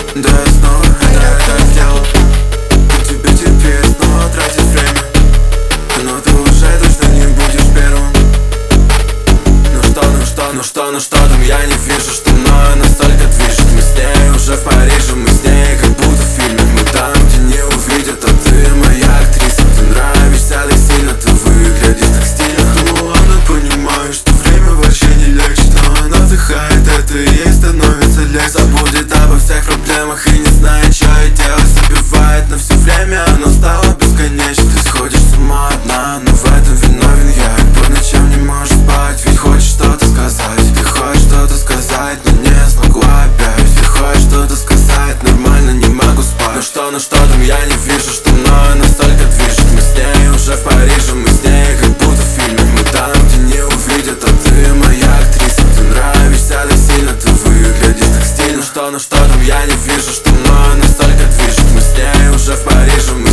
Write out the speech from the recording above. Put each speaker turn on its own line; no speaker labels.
Да, я снова это сделал. Тебе теперь снова тратить время, но ты уже точно не будешь первым. Ну что там, я не вижу, что мною настолько движет. Мы с ней уже в Париже, мы с ней как будто в фильме. Мы там, где не увидят, а ты моя актриса. Ты нравишься так сильно, ты выглядишь так стильно. Ну ладно, понимаю, что время вообще не легче, но она вдыхает это и ей становится легче. Забудет обо всех проблемах и не знает, что ей делать. Забивает на все время, оно стало бесконечно. Ты сходишь с ума одна, но в этом виновен я. По ночам не можешь спать, ведь хочешь что-то сказать. Ты хочешь что-то сказать, но не смогу опять. Ты хочешь что-то сказать, нормально не могу спать. Ну что там, я не вижу, что мною настолько движет. Мы с ней уже в Париже, мы с ней как будто в фильме. Мы там, где не увидят, а ты моя актриса. Ты нравишься так сильно, ты выглядишь так стильно. Ну что там, я не вижу, что мною настолько движет. Мы с ней уже в Париже, мы